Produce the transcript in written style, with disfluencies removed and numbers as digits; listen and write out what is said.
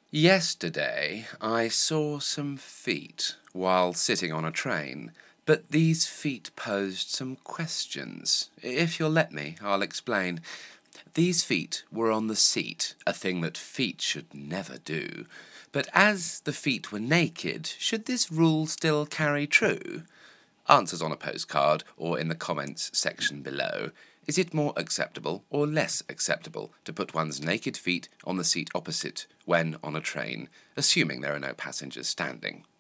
Yesterday I saw some feet while sitting on a train, but these feet posed some questions. If you'll let me, I'll explain. These feet were on the seat, a thing that feet should never do. But as the feet were naked, should this rule still carry true? Answers on a postcard or in the comments section below. Is it more acceptable or less acceptable to put one's naked feet on the seat opposite when on a train, assuming there are no passengers standing?